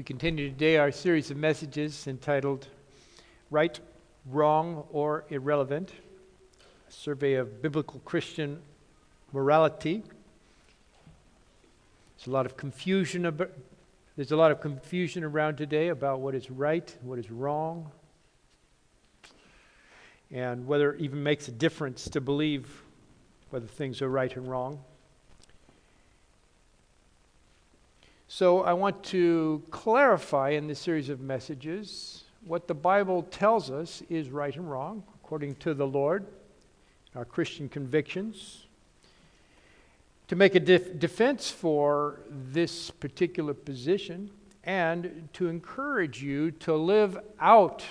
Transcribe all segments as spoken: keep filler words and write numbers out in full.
We continue today our series of messages entitled Right, Wrong, or Irrelevant, a survey of biblical Christian morality. There's a lot of confusion about, there's a lot of confusion around today about what is right, what is wrong, and whether it even makes a difference to believe whether things are right and wrong. So I want to clarify in this series of messages what the Bible tells us is right and wrong, according to the Lord, our Christian convictions, to make a def- defense for this particular position, and to encourage you to live out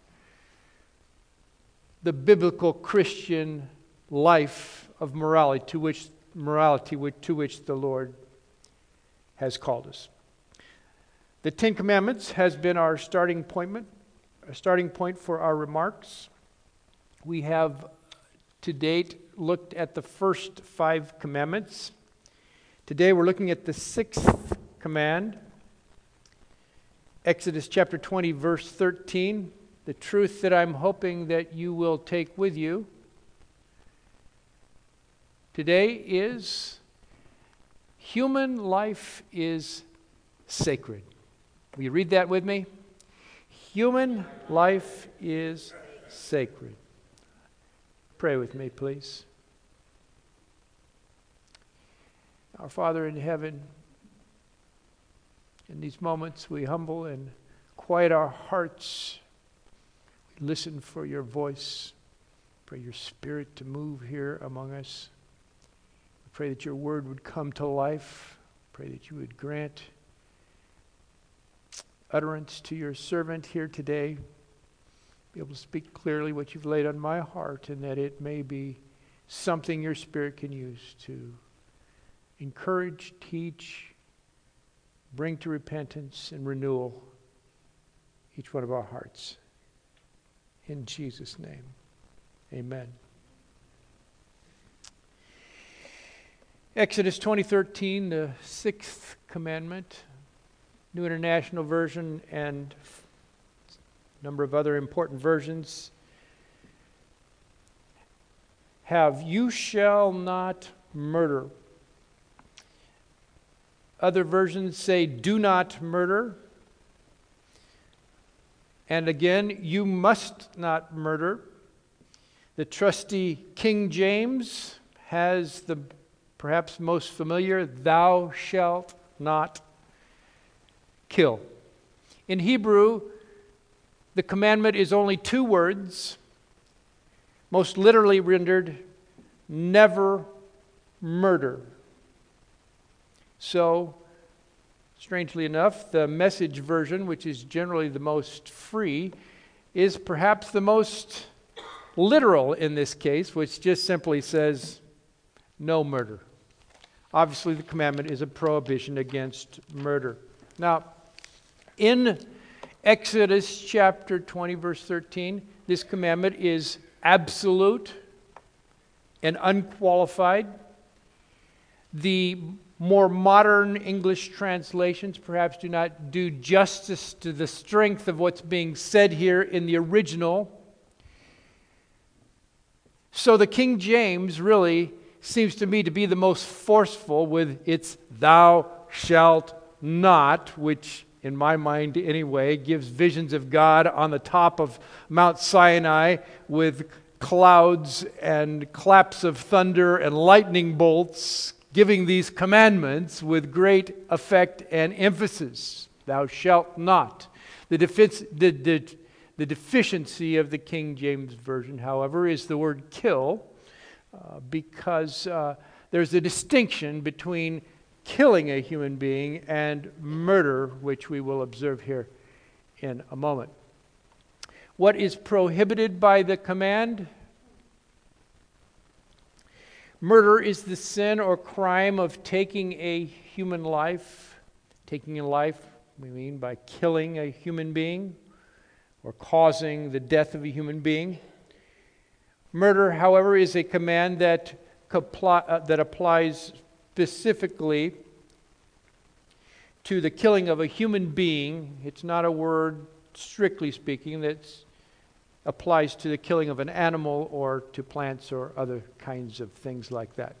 the biblical Christian life of morality to which morality to which the Lord has called us. The Ten Commandments has been our starting point, a starting point for our remarks. We have to date looked at the first five commandments. Today we're looking at the sixth command, Exodus chapter twenty, verse thirteen. The truth that I'm hoping that you will take with you today is human life is sacred. Will you read that with me? Human life is sacred. Pray with me, please. Our Father in heaven, in these moments we humble and quiet our hearts. We listen for your voice. Pray your Spirit to move here among us. Pray that your word would come to life. Pray that you would grant utterance to your servant here today. Be able to speak clearly what you've laid on my heart, and that it may be something your Spirit can use to encourage, teach, bring to repentance and renewal each one of our hearts. In Jesus' name, amen. Exodus twenty thirteen, the sixth commandment, New International Version, and a number of other important versions have, "You shall not murder." Other versions say, "Do not murder." And again, "You must not murder." The trusty King James has the perhaps most familiar, "Thou shalt not kill." In Hebrew, the commandment is only two words, most literally rendered, "never murder." So, strangely enough, the Message version, which is generally the most free, is perhaps the most literal in this case, which just simply says, "no murder." Obviously, the commandment is a prohibition against murder. Now, in Exodus chapter twenty, verse thirteen, this commandment is absolute and unqualified. The more modern English translations perhaps do not do justice to the strength of what's being said here in the original. So the King James really seems to me to be the most forceful with its "thou shalt not," which in my mind anyway gives visions of God on the top of Mount Sinai with clouds and claps of thunder and lightning bolts, giving these commandments with great effect and emphasis. "Thou shalt not." The, defi- the, the, the deficiency of the King James Version, however, is the word "kill." Uh, because uh, there's a distinction between killing a human being and murder, which we will observe here in a moment. What is prohibited by the command? Murder is the sin or crime of taking a human life. Taking a life, we mean by killing a human being or causing the death of a human being. Murder, however, is a command that, compli- uh, that applies specifically to the killing of a human being. It's not a word, strictly speaking, that applies to the killing of an animal or to plants or other kinds of things like that.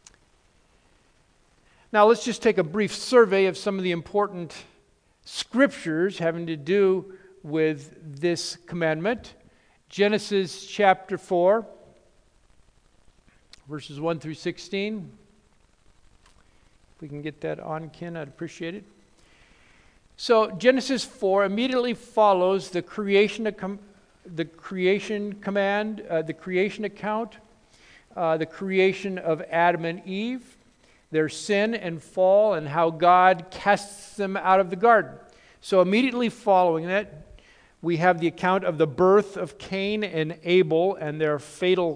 Now let's just take a brief survey of some of the important scriptures having to do with this commandment. Genesis chapter four, verses one through sixteen. If we can get that on, Ken, I'd appreciate it. So Genesis four immediately follows the creation, the creation command, uh, the creation account, uh, the creation of Adam and Eve, their sin and fall, and how God casts them out of the garden. So immediately following that, we have the account of the birth of Cain and Abel and their fatal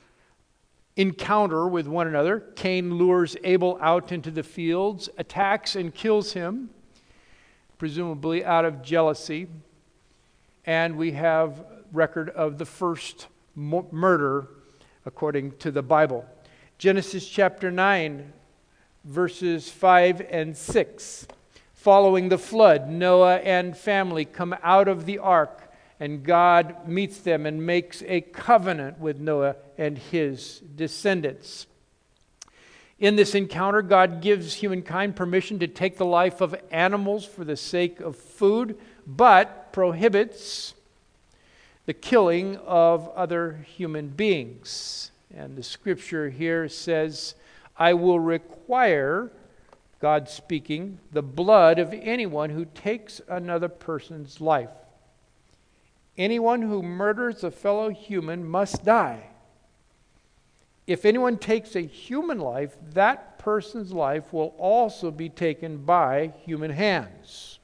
encounter with one another. Cain lures Abel out into the fields, attacks and kills him, presumably out of jealousy. And we have record of the first mo- murder according to the Bible. Genesis chapter nine, verses five and six. Following the flood, Noah and family come out of the ark, and God meets them and makes a covenant with Noah and his descendants. In this encounter, God gives humankind permission to take the life of animals for the sake of food, but prohibits the killing of other human beings. And the scripture here says, I will require, God speaking, the blood of anyone who takes another person's life. Anyone who murders a fellow human must die. If anyone takes a human life, that person's life will also be taken by human hands.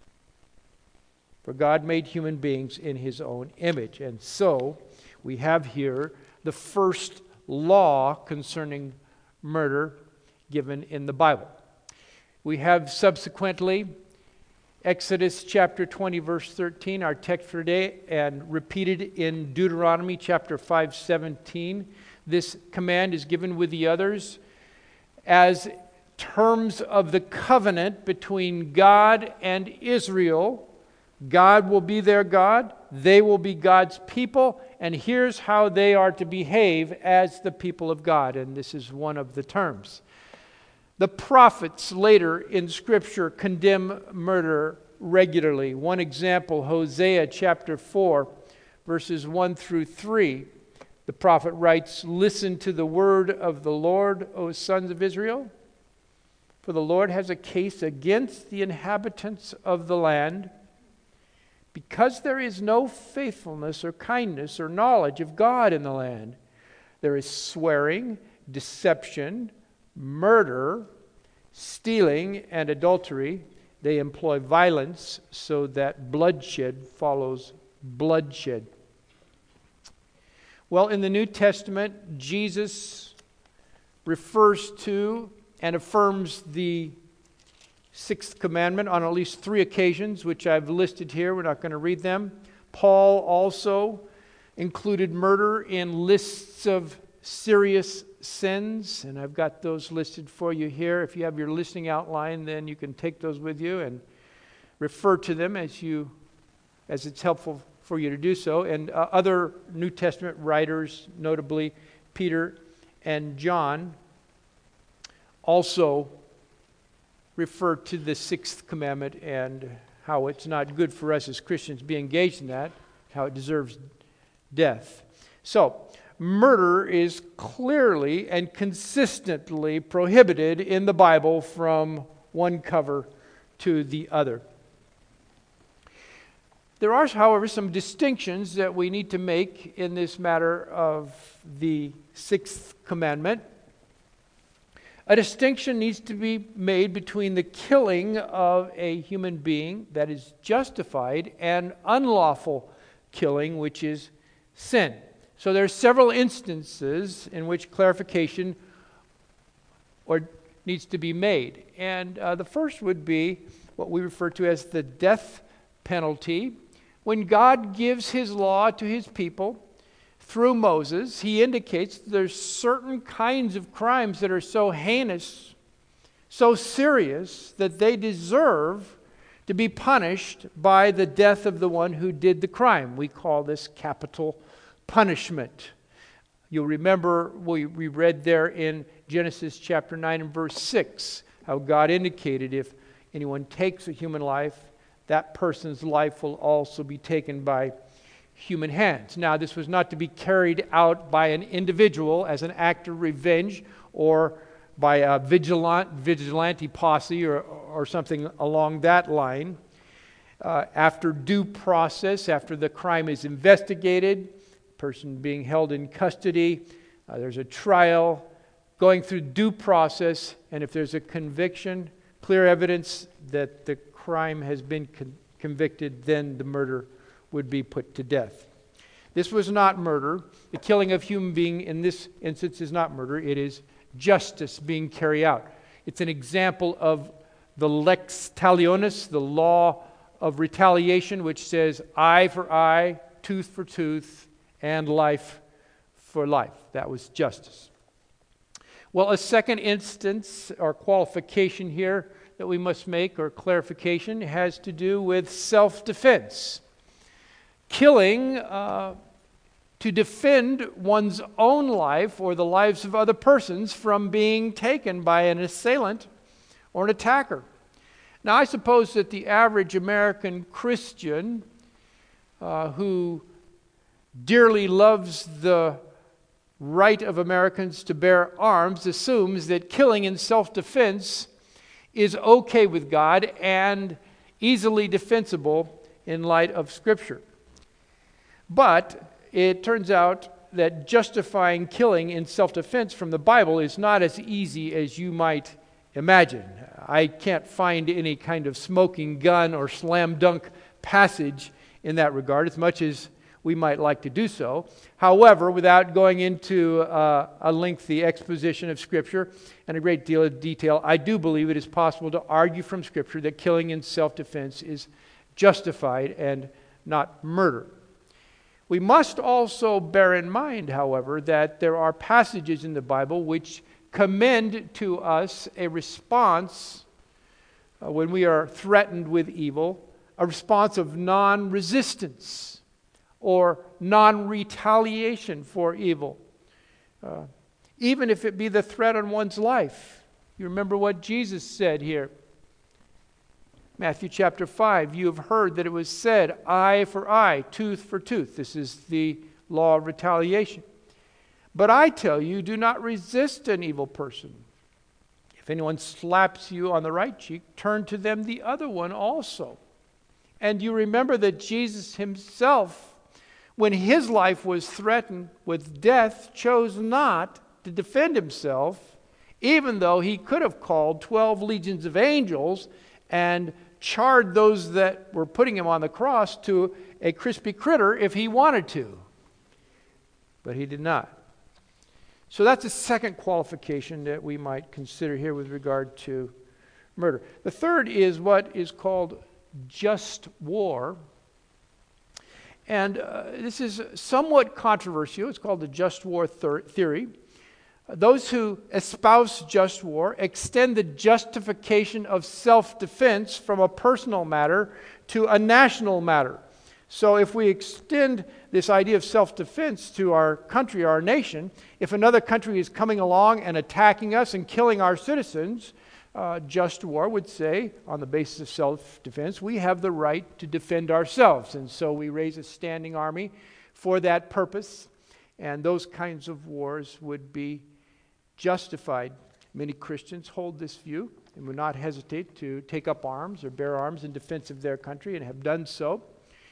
For God made human beings in his own image. And so we have here the first law concerning murder given in the Bible. We have subsequently Exodus chapter twenty, verse thirteen, our text for today, and repeated in Deuteronomy chapter five, seventeen. This command is given with the others as terms of the covenant between God and Israel. God will be their God, they will be God's people, and here's how they are to behave as the people of God, and this is one of the terms. The prophets later in Scripture condemn murder regularly. One example, Hosea chapter four, verses one through three. The prophet writes, Listen to the word of the Lord, O sons of Israel. For the Lord has a case against the inhabitants of the land, because there is no faithfulness or kindness or knowledge of God in the land. There is swearing, deception, murder, stealing, and adultery. They employ violence so that bloodshed follows bloodshed. Well, in the New Testament, Jesus refers to and affirms the sixth commandment on at least three occasions, which I've listed here. We're not going to read them. Paul also included murder in lists of serious sins, and I've got those listed for you here. If you have your listening outline, then you can take those with you and refer to them as you, as it's helpful for you to do so. And uh, other New Testament writers, notably Peter and John, also refer to the sixth commandment and how it's not good for us as Christians to be engaged in that, how it deserves death. So, murder is clearly and consistently prohibited in the Bible from one cover to the other. There are, however, some distinctions that we need to make in this matter of the sixth commandment. A distinction needs to be made between the killing of a human being that is justified and unlawful killing, which is sin. So there are several instances in which clarification or needs to be made. And uh, the first would be what we refer to as the death penalty. When God gives his law to his people through Moses, he indicates there's certain kinds of crimes that are so heinous, so serious, that they deserve to be punished by the death of the one who did the crime. We call this capital punishment. You'll remember we, we read there in Genesis chapter nine and verse six, how God indicated if anyone takes a human life, that person's life will also be taken by human hands. Now, this was not to be carried out by an individual as an act of revenge or by a vigilant, vigilante posse or, or something along that line. Uh, after due process, after the crime is investigated, person being held in custody, uh, there's a trial, going through due process, and if there's a conviction, clear evidence that the crime has been con- convicted, then the murder would be put to death. This was not murder. The killing of human being in this instance is not murder. It is justice being carried out. It's an example of the lex talionis, the law of retaliation, which says eye for eye, tooth for tooth, and life for life. That was justice. Well, a second instance or qualification here that we must make, or clarification, has to do with self-defense. Killing uh, to defend one's own life or the lives of other persons from being taken by an assailant or an attacker. Now, I suppose that the average American Christian uh, who dearly loves the right of Americans to bear arms assumes that killing in self-defense is okay with God and easily defensible in light of Scripture. But it turns out that justifying killing in self-defense from the Bible is not as easy as you might imagine. I can't find any kind of smoking gun or slam dunk passage in that regard, as much as we might like to do so. However, without going into uh, a lengthy exposition of Scripture and a great deal of detail, I do believe it is possible to argue from Scripture that killing in self-defense is justified and not murder. We must also bear in mind, however, that there are passages in the Bible which commend to us a response uh, when we are threatened with evil, a response of non-resistance or non-retaliation for evil, uh, even if it be the threat on one's life. You remember what Jesus said here. Matthew chapter five, you have heard that it was said, eye for eye, tooth for tooth. This is the law of retaliation. But I tell you, do not resist an evil person. If anyone slaps you on the right cheek, turn to them the other one also. And you remember that Jesus himself, when his life was threatened with death, chose not to defend himself, even though he could have called twelve legions of angels and charred those that were putting him on the cross to a crispy critter if he wanted to. But he did not. So that's a second qualification that we might consider here with regard to murder. The third is what is called just war. And uh, this is somewhat controversial. It's called the just war thir- theory. Those who espouse just war extend the justification of self-defense from a personal matter to a national matter. So if we extend this idea of self-defense to our country, our nation, if another country is coming along and attacking us and killing our citizens, uh, just war would say, on the basis of self-defense, we have the right to defend ourselves. And so we raise a standing army for that purpose, and those kinds of wars would be justified. Many Christians hold this view and would not hesitate to take up arms or bear arms in defense of their country and have done so.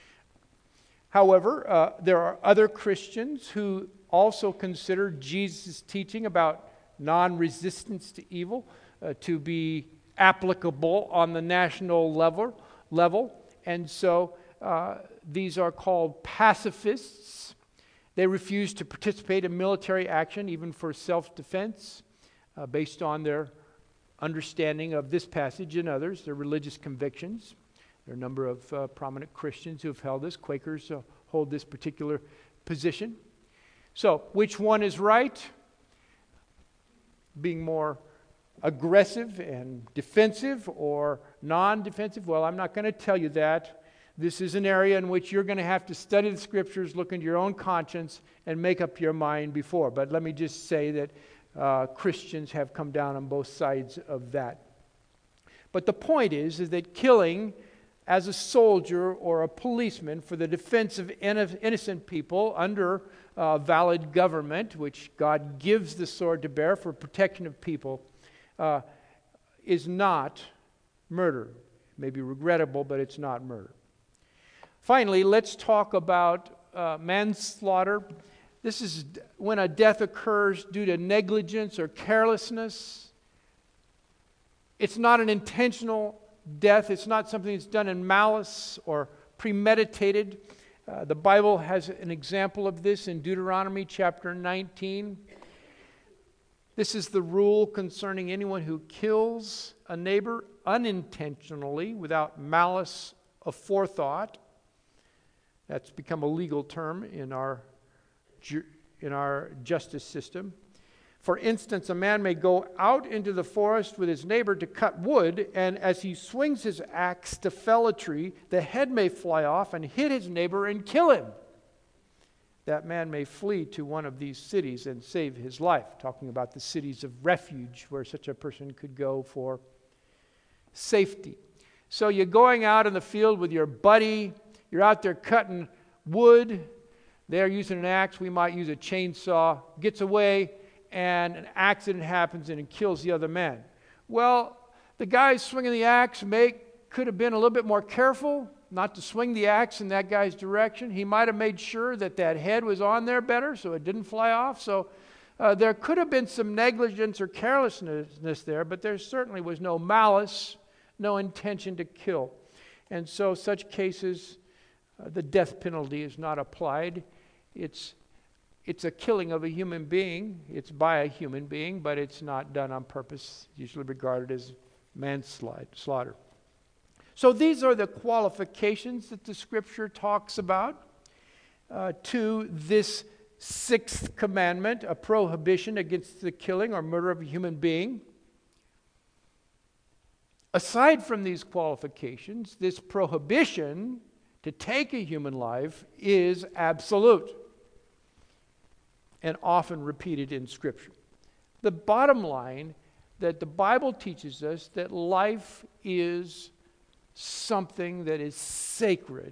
However, uh, there are other Christians who also consider Jesus' teaching about non-resistance to evil uh, to be applicable on the national level. level. And so uh, these are called pacifists. They refuse to participate in military action, even for self-defense, uh, based on their understanding of this passage and others, their religious convictions. There are a number of uh, prominent Christians who have held this. Quakers uh, hold this particular position. So, which one is right? Being more aggressive and defensive or non-defensive? Well, I'm not going to tell you that. This is an area in which you're going to have to study the Scriptures, look into your own conscience, and make up your mind before. But let me just say that uh, Christians have come down on both sides of that. But the point is, is that killing as a soldier or a policeman for the defense of innocent people under uh, valid government, which God gives the sword to bear for protection of people, uh, is not murder. It may be regrettable, but it's not murder. Finally, let's talk about uh, manslaughter. This is when a death occurs due to negligence or carelessness. It's not an intentional death. It's not something that's done in malice or premeditated. Uh, the Bible has an example of this in Deuteronomy chapter nineteen. This is the rule concerning anyone who kills a neighbor unintentionally without malice aforethought. That's become a legal term in our ju- in our justice system. For instance, a man may go out into the forest with his neighbor to cut wood, and as he swings his axe to fell a tree, the head may fly off and hit his neighbor and kill him. That man may flee to one of these cities and save his life. Talking about the cities of refuge where such a person could go for safety. So you're going out in the field with your buddy, you're out there cutting wood, they're using an axe, we might use a chainsaw, gets away, and an accident happens and it kills the other man. Well, the guy swinging the axe may, could have been a little bit more careful not to swing the axe in that guy's direction. He might have made sure that that head was on there better so it didn't fly off. So uh, there could have been some negligence or carelessness there, but there certainly was no malice, no intention to kill. And so such cases, uh, the death penalty is not applied. It's It's a killing of a human being. It's by a human being, but it's not done on purpose, usually regarded as manslaughter. So these are the qualifications that the Scripture talks about uh, to this sixth commandment, a prohibition against the killing or murder of a human being. Aside from these qualifications, this prohibition to take a human life is absolute and often repeated in Scripture. The bottom line that the Bible teaches us that life is something that is sacred.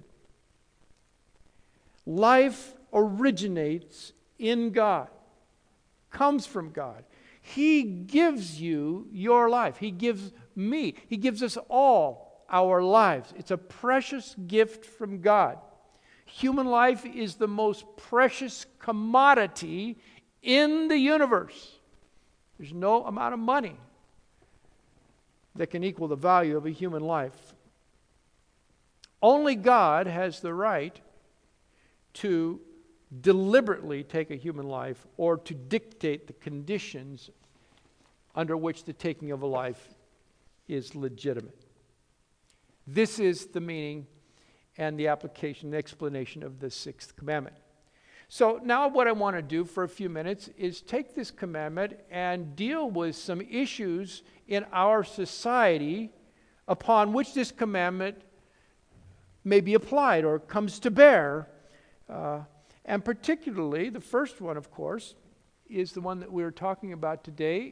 Life originates in God, comes from God. He gives you your life. He gives me. He gives us all our lives. It's a precious gift from God. Human life is the most precious commodity in the universe. There's no amount of money that can equal the value of a human life. Only God has the right to deliberately take a human life or to dictate the conditions under which the taking of a life is legitimate. This is the meaning and the application, the explanation of the sixth commandment. So now what I want to do for a few minutes is take this commandment and deal with some issues in our society upon which this commandment may be applied or comes to bear. Uh, and particularly, the first one, of course, is the one that we're talking about today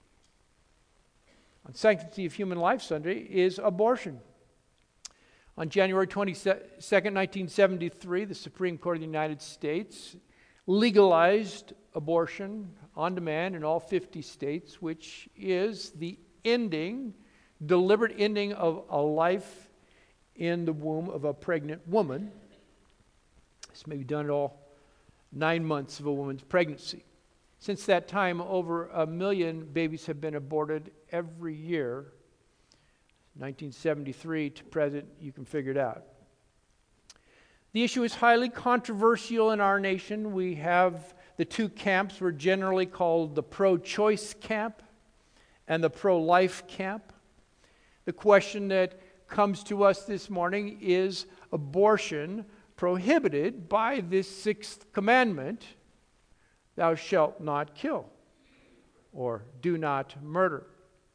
on Sanctity of Human Life Sunday, is abortion. On January twenty-second, nineteen seventy-three, the Supreme Court of the United States legalized abortion on demand in all fifty states, which is the ending, deliberate ending of a life in the womb of a pregnant woman. This may be done at all nine months of a woman's pregnancy. Since that time, over a million babies have been aborted every year. nineteen seventy-three to present, you can figure it out. The issue is highly controversial in our nation. We have the two camps were generally called the pro-choice camp and the pro-life camp. The question that comes to us this morning is abortion prohibited by this sixth commandment, thou shalt not kill, or do not murder.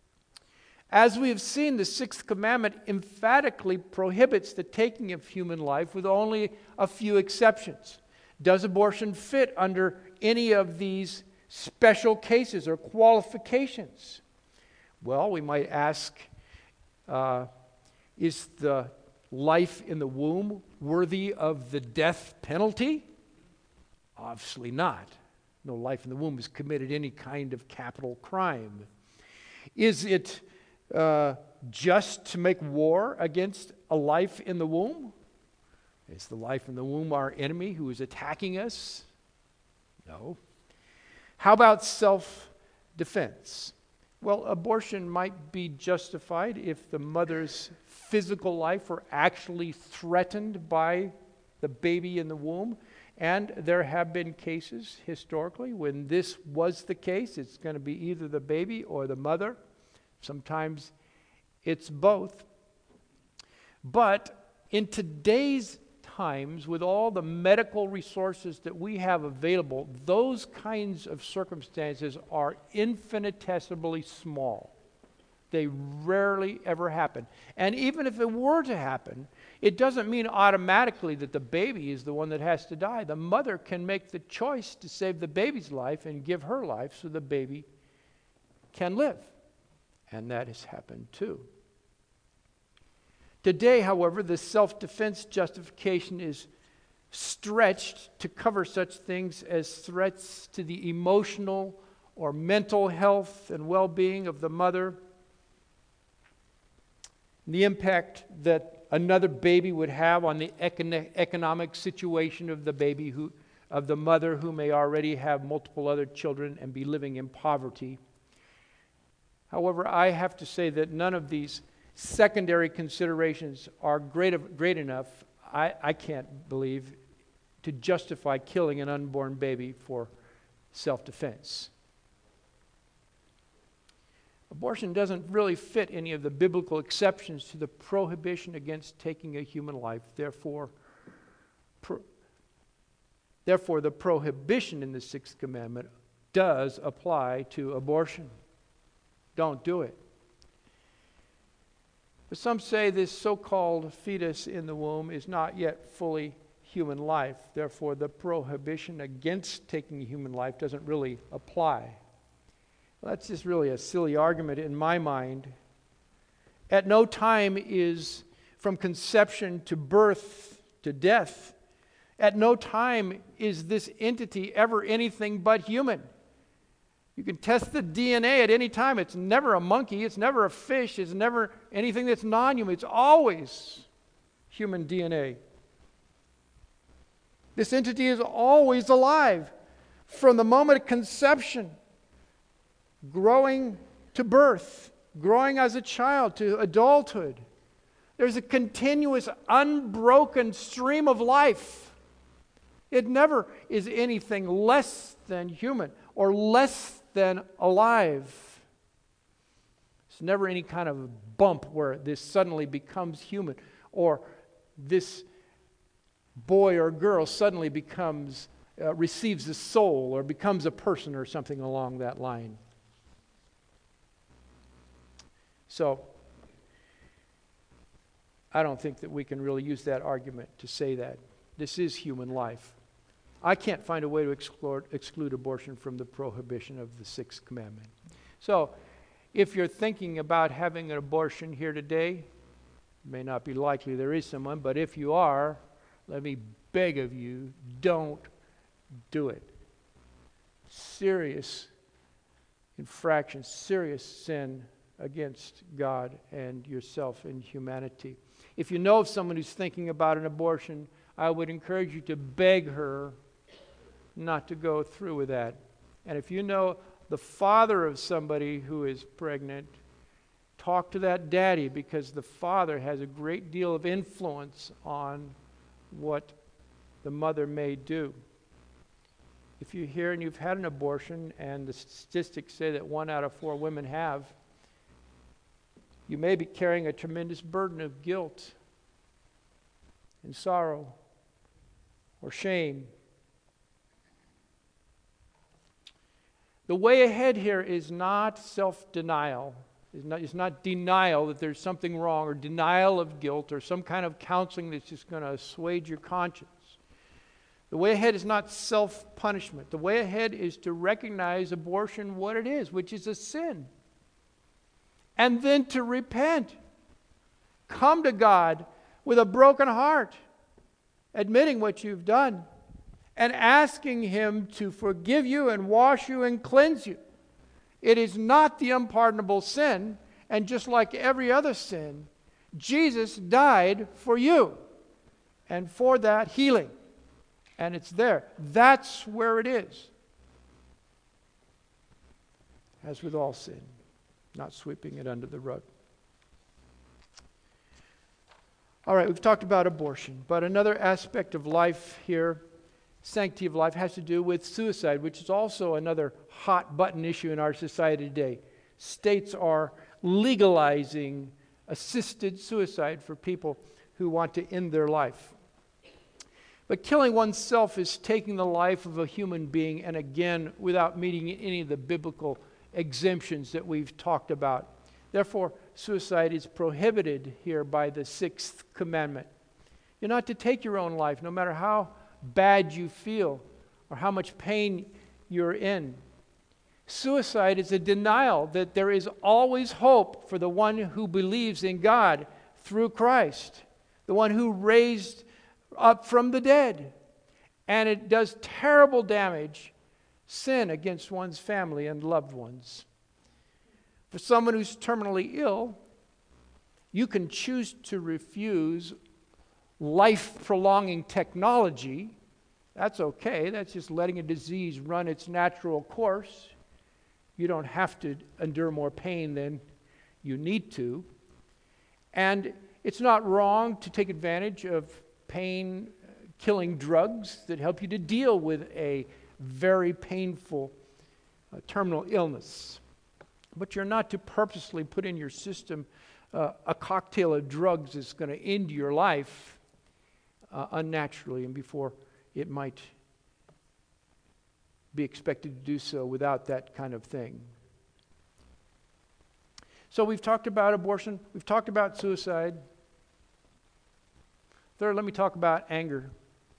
As we have seen, the sixth commandment emphatically prohibits the taking of human life with only a few exceptions. Does abortion fit under any of these special cases or qualifications? Well, we might ask, uh, is the life in the womb worthy of the death penalty? Obviously not. No life in the womb has committed any kind of capital crime. Is it uh, just to make war against a life in the womb? Is the life in the womb our enemy who is attacking us? No. How about self-defense? Well, abortion might be justified if the mother's physical life were actually threatened by the baby in the womb. And there have been cases historically when this was the case. It's going to be either the baby or the mother. Sometimes it's both. But in today's times, with all the medical resources that we have available, those kinds of circumstances are infinitesimally small. They rarely ever happen. And even if it were to happen, it doesn't mean automatically that the baby is the one that has to die. The mother can make the choice to save the baby's life and give her life so the baby can live. And that has happened too. Today, however, the self-defense justification is stretched to cover such things as threats to the emotional or mental health and well-being of the mother, the impact that another baby would have on the econ- economic situation of the baby who, of the mother who may already have multiple other children and be living in poverty. However, I have to say that none of these secondary considerations are great, great enough, I, I can't believe, to justify killing an unborn baby for self-defense. Abortion doesn't really fit any of the biblical exceptions to the prohibition against taking a human life. Therefore, pro- therefore, the prohibition in the sixth commandment does apply to abortion. Don't do it. But some say this so-called fetus in the womb is not yet fully human life. Therefore, the prohibition against taking human life doesn't really apply. Well, that's just really a silly argument in my mind. At no time is, from conception to birth to death, at no time is this entity ever anything but human. You can test the D N A at any time. It's never a monkey. It's never a fish. It's never anything that's non-human. It's always human D N A. This entity is always alive from the moment of conception, growing to birth, growing as a child to adulthood. There's a continuous, unbroken stream of life. It never is anything less than human or less than alive. It's never any kind of bump where this suddenly becomes human, or this boy or girl suddenly becomes, uh, receives a soul or becomes a person or something along that line. So, I don't think that we can really use that argument to say that. This is human life. I can't find a way to exclude, exclude abortion from the prohibition of the sixth commandment. So, if you're thinking about having an abortion here today, it may not be likely there is someone, but if you are, let me beg of you, don't do it. Serious infraction, serious sin against God and yourself and humanity. If you know of someone who's thinking about an abortion, I would encourage you to beg her not to go through with that. And if you know the father of somebody who is pregnant, talk to that daddy, because the father has a great deal of influence on what the mother may do. If you hear and you've had an abortion, and the statistics say that one out of four women have, you may be carrying a tremendous burden of guilt and sorrow or shame. The way ahead here is not self-denial. It's not, it's not denial that there's something wrong or denial of guilt or some kind of counseling that's just going to assuage your conscience. The way ahead is not self-punishment. The way ahead is to recognize abortion what it is, which is a sin. And then to repent. Come to God with a broken heart, admitting what you've done, and asking Him to forgive you and wash you and cleanse you. It is not the unpardonable sin, and just like every other sin, Jesus died for you and for that healing. And it's there. That's where it is. As with all sin, not sweeping it under the rug. All right, we've talked about abortion, but another aspect of life here, sanctity of life, has to do with suicide, which is also another hot button issue in our society today. States are legalizing assisted suicide for people who want to end their life. But killing oneself is taking the life of a human being, and again, without meeting any of the biblical exemptions that we've talked about. Therefore, suicide is prohibited here by the sixth commandment. You're not to take your own life, no matter how bad you feel or how much pain you're in. Suicide is a denial that there is always hope for the one who believes in God through Christ, the one who raised up from the dead. And it does terrible damage, sin against one's family and loved ones. For someone who's terminally ill, you can choose to refuse life-prolonging technology. That's okay. That's just letting a disease run its natural course. You don't have to endure more pain than you need to. And it's not wrong to take advantage of pain-killing drugs that help you to deal with a very painful uh, terminal illness. But you're not to purposely put in your system uh, a cocktail of drugs that's going to end your life uh, unnaturally and before it might be expected to do so without that kind of thing. So we've talked about abortion. We've talked about suicide. Third, let me talk about anger.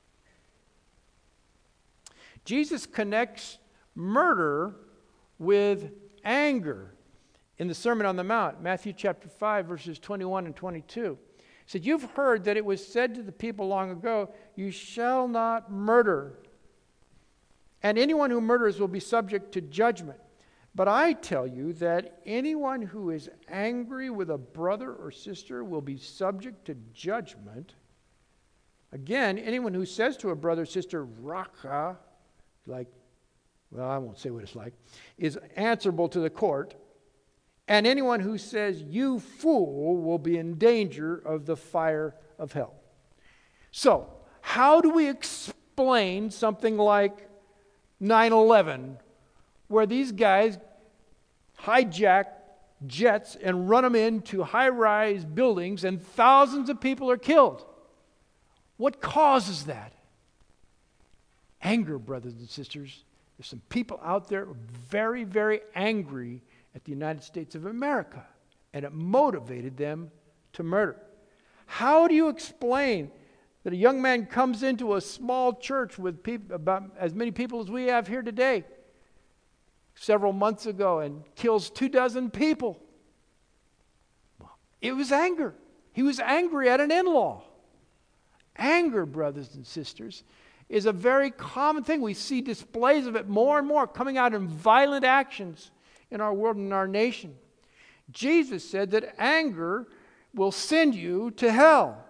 Jesus connects murder with anger in the Sermon on the Mount, Matthew chapter five, verses twenty-one and twenty-two. He said, "You've heard that it was said to the people long ago, 'You shall not murder. And anyone who murders will be subject to judgment. But I tell you that anyone who is angry with a brother or sister will be subject to judgment. Again, anyone who says to a brother or sister, Raka,' like, well, I won't say what it's like, is answerable to the court. And anyone who says, 'You fool,' will be in danger of the fire of hell." So, how do we explain something like nine eleven, where these guys hijack jets and run them into high-rise buildings and thousands of people are killed? What causes that? Anger, brothers and sisters. There's some people out there very, very angry at the United States of America, and it motivated them to murder. How do you explain that a young man comes into a small church with people, about as many people as we have here today, several months ago, and kills two dozen people? Well, it was anger. He was angry at an in-law. Anger, brothers and sisters, is a very common thing. We see displays of it more and more coming out in violent actions in our world and in our nation. Jesus said that anger will send you to hell.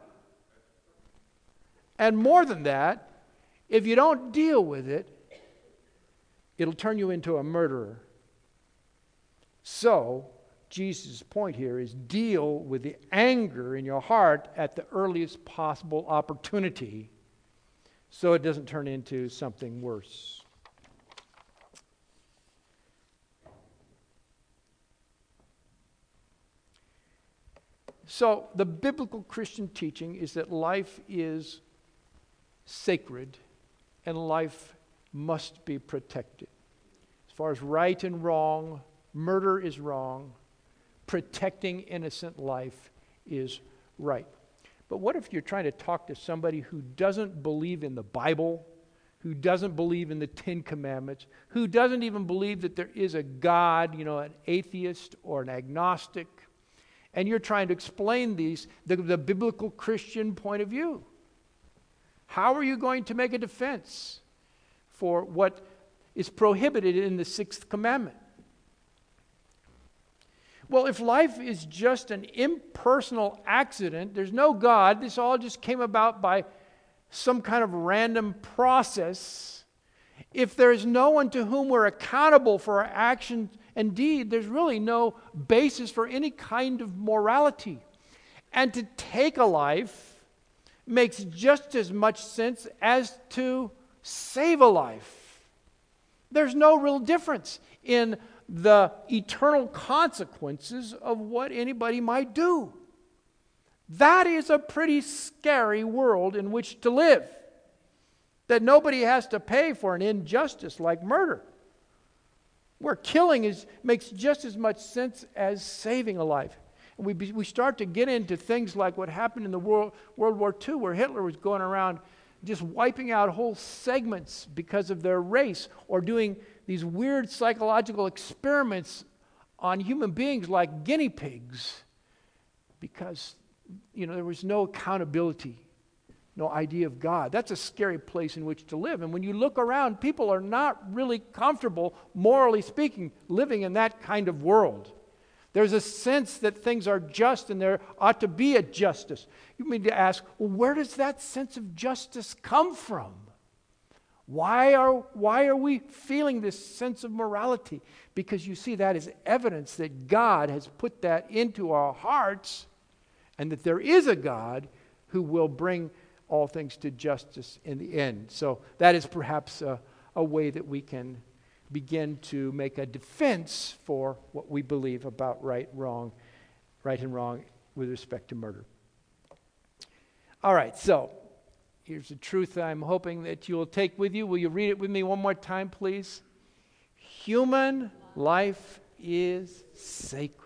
And more than that, if you don't deal with it, it'll turn you into a murderer. So, Jesus' point here is deal with the anger in your heart at the earliest possible opportunity so it doesn't turn into something worse. So, the biblical Christian teaching is that life is sacred and life must be protected. As far as right and wrong, murder is wrong. protecting innocent life is right. But what if you're trying to talk to somebody who doesn't believe in the Bible, who doesn't believe in the Ten Commandments, who doesn't even believe that there is a God, you know, an atheist or an agnostic, and you're trying to explain these, the, the biblical Christian point of view? How are you going to make a defense for what is prohibited in the Sixth Commandment? Well, if life is just an impersonal accident, there's no God, this all just came about by some kind of random process. If there's no one to whom we're accountable for our actions and deed, there's really no basis for any kind of morality. And to take a life makes just as much sense as to save a life. There's no real difference in the eternal consequences of what anybody might do. That is a pretty scary world in which to live. That nobody has to pay for an injustice like murder, where killing is, makes just as much sense as saving a life. And we, we start to get into things like what happened in the World, World War Two, where Hitler was going around just wiping out whole segments because of their race, or doing these weird psychological experiments on human beings like guinea pigs, because, you know, there was no accountability, no idea of God. That's a scary place in which to live. And when you look around, people are not really comfortable, morally speaking, living in that kind of world. There's a sense that things are just and there ought to be a justice. You need to ask, well, where does that sense of justice come from? Why are, why are we feeling this sense of morality? Because you see, that is evidence that God has put that into our hearts, and that there is a God who will bring all things to justice in the end. So that is perhaps a, a way that we can begin to make a defense for what we believe about right, wrong, right and wrong with respect to murder. All right, so here's the truth I'm hoping that you will take with you. Will you read it with me one more time, please? Human life is sacred.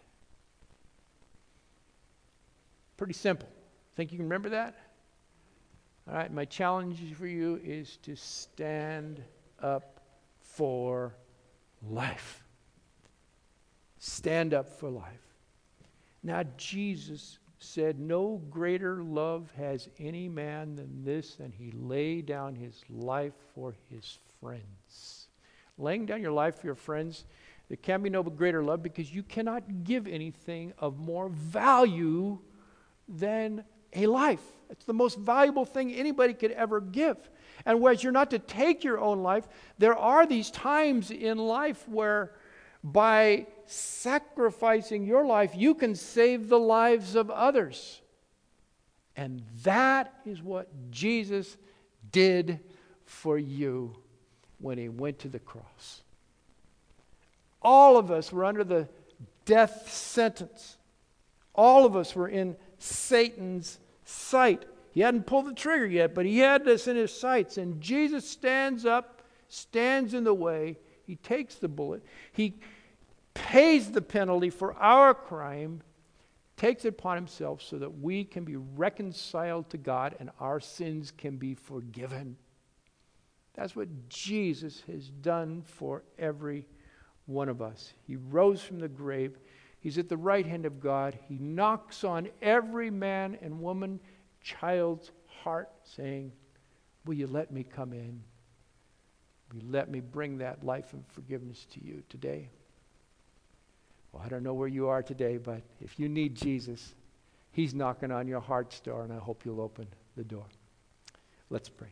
Pretty simple. Think you can remember that? All right, my challenge for you is to stand up for life. Stand up for life. Now, Jesus said, no greater love has any man than this, and he laid down his life for his friends. Laying down your life for your friends, there can be no greater love, because you cannot give anything of more value than a life. It's the most valuable thing anybody could ever give. And whereas you're not to take your own life, there are these times in life where by sacrificing your life, you can save the lives of others. And that is what Jesus did for you when he went to the cross. All of us were under the death sentence. All of us were in Satan's sight. He hadn't pulled the trigger yet, but he had this in his sights. And Jesus stands up, stands in the way. He takes the bullet. He pays the penalty for our crime, takes it upon himself so that we can be reconciled to God and our sins can be forgiven. That's what Jesus has done for every one of us. He rose from the grave. He's at the right hand of God. He knocks on every man and woman, child's heart, saying, will you let me come in? Will you let me bring that life and forgiveness to you today? Well, I don't know where you are today, but if you need Jesus, he's knocking on your heart's door, and I hope you'll open the door. Let's pray.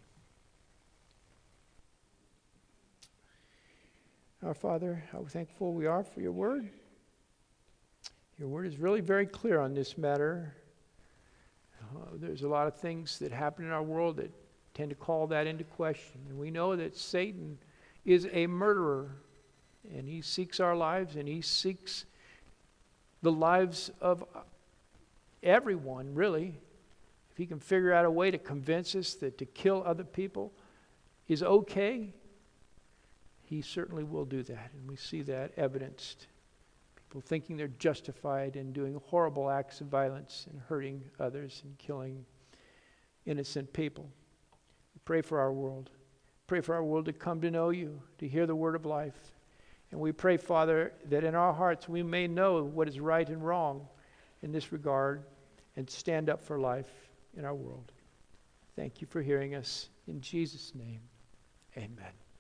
Our Father, how thankful we are for your word. Your word is really very clear on this matter. Uh, there's a lot of things that happen in our world that tend to call that into question. And we know that Satan is a murderer, and he seeks our lives, and he seeks the lives of everyone, really. If he can figure out a way to convince us that to kill other people is okay, he certainly will do that. And we see that evidenced people thinking they're justified in doing horrible acts of violence and hurting others and killing innocent people. We pray for our world. Pray for our world to come to know you, to hear the word of life. And we pray, Father, that in our hearts we may know what is right and wrong in this regard and stand up for life in our world. Thank you for hearing us. In Jesus' name, amen.